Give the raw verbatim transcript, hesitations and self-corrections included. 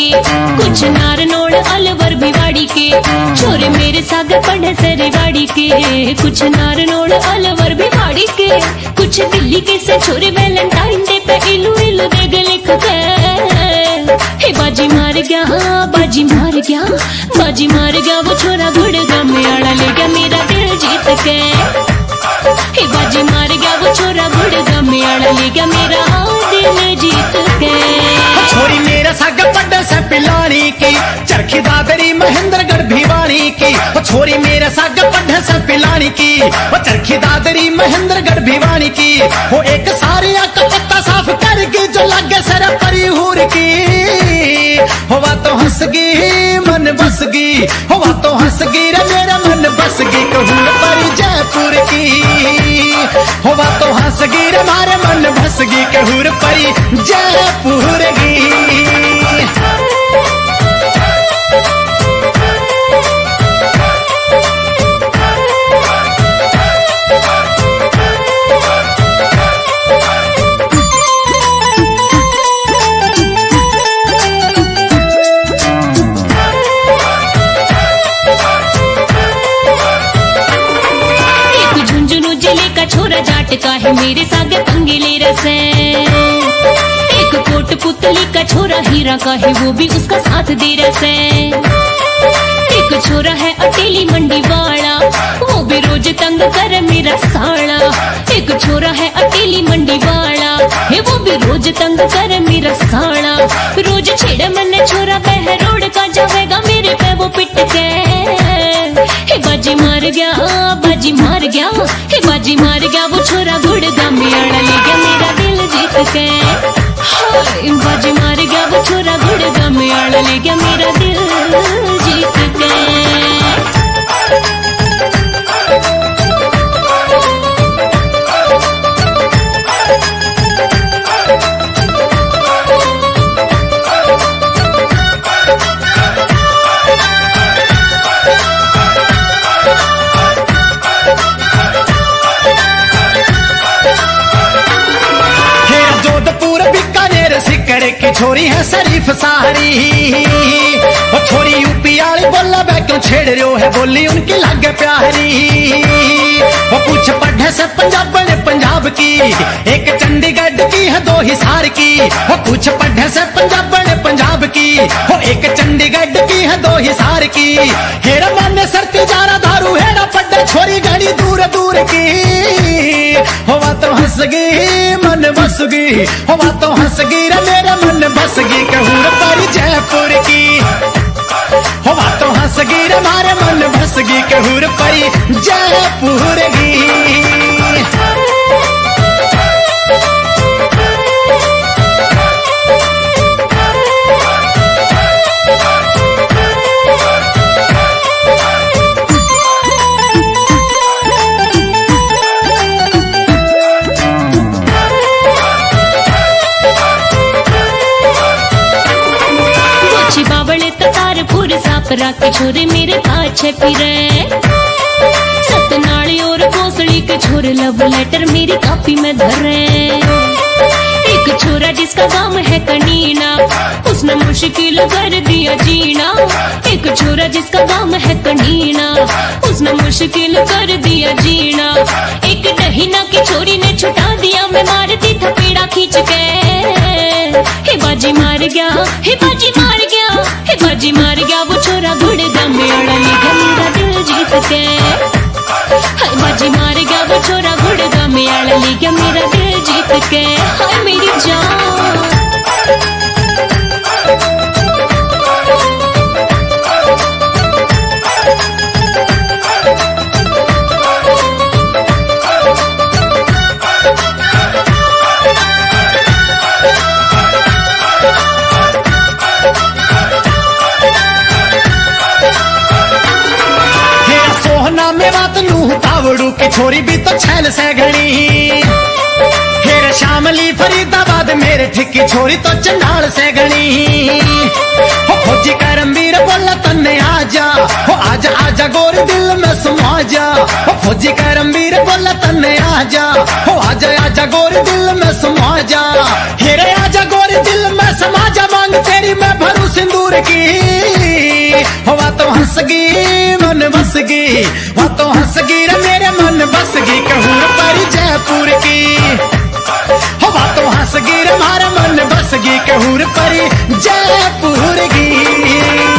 के, कुछ नार नोड़ अलवर भिवाड़ी के, छोरे मेरे साग पढ़े सरेवाड़ी के, कुछ नार नोड़ अलवर भिवाड़ी के, कुछ दिल्ली के से छोरे वैलेंटाइन डे पे इलू इलू दे गए लिख के। हे बाजी मार गया, बाजी मार गया, बाजी मार गया वो छोरा गुड़गांव में आड़ा ले गया मेरा दिल जीत के। हे बाजी मार गया वो छोरा गुड़गांव में आड़ा ले गया मेरा दिल जीत के। छोरी मेरा साग पड्डा से पिलानी की, चरखी दादरी महेंद्रगढ़ भिवानी की, छोरी मेरा साग पड्डा से पिलानी की, चरखी दादरी महेंद्रगढ़ भिवानी की, वो एक सारिया का पत्ता साफ करके जो लगे सर परी हूर की। हुआ तो हंस गई मन बस गई, हुआ तो हंस गई रे मेरा मन बस गई, कहूँ परी जयपुर की। हुआ तो हंस गई रे मारे मन बस गई, कहूँ परी जयपुर की। छोरा जाट का है मेरे सागे पंगेले रसे, एक कोट पुतली का छोरा हीरा का है वो भी उसका साथ दे रसे, एक छोरा है अटेली मंडी वाला वो भी रोज तंग कर मेरा साड़ा, एक छोरा है अटेली मंडी वाला है वो भी रोज तंग कर मेरा साड़ा, रोज छेड़ मन छोरा बह रोड का जावेगा मेरे पे वो पिट के। हे बाजी मार गया, बाजी मार गया, हे बाजी मार गया वो छोरा गुड़गांव में आड़ा ले गया मेरा दिल जीत के। हाय बाजी मार गया वो छोरा गुड़गांव में आड़ा ले गया मेरा दिल जीत के। की छोरी है शरीफ सारी, वो छोरी यूपी वाली बोला बै क्यों छेड़ रहे हो है बोली उनकी लागे प्यारी, वो कुछ पढ़े से पंजाब ने पंजाब की, एक चंडीगढ़ की है दो हिसार की, वो कुछ पढ़े से पंजाब ने पंजाब की, वो एक चंडीगढ़ की है दो हिसार की, हेरा माने सरती जारा दारू हेरा पड्डे छोरी घड़ी दूर दूर की। हुआ तो हंस गई मन बस गई, हुआ तो हंस गई रे मेरा मन बस गई, कहूँ परी जयपुर की। हुआ तो हंस गई रे मारे मन बस गई, कहूँ परी जयपुर की। सापरा के छोरे मेरे पाछे फिरे, सतनाली और कोसड़ी के छोरे लव लेटर मेरी कॉपी में धरे, एक छोरा जिसका गांव है कनीना उसने मुश्किल कर दिया जीना, एक छोरा जिसका गांव है कनीना उसने मुश्किल कर दिया जीना, एक डहीना की छोरी ने छुटा दिया मैं मारती था पेड़ा खींच के। हे बाजी मार गया, हे बाजी मार गया, हे बाजी मार गया वो छोरा गुड़गांव में आड़ा ले गया मेरा दिल जीत के। हाय बाजी मार गया वो छोरा गुड़गांव में आड़ा ले गया मेरा दिल जीत के। हाय मेरी जान तावड़ू की छोरी भी तो छैल से घड़ी, फिर शामली फरीदाबाद मेरे ठिकी छोरी तो चंडाल से घड़ी, हो खोजी करमवीर बोला तन्ने आजा, हो आजा आजा गोरी दिल में समा जा, हो खोजी करमवीर बोला तन्ने आजा, हो आजा आजा गोरी दिल में समा जा, हेरे आजा गोरी दिल में समा जा, मांग तेरी मैं भरू सिंदूर की, हवा तो हंस गई मन बस गई, वो तो हंस गई रे मेरे मन बस गई कहूर परी जयपुर की, हवा तो हंस गई रे मारा मन बस गई कहूर परी जयपुर की।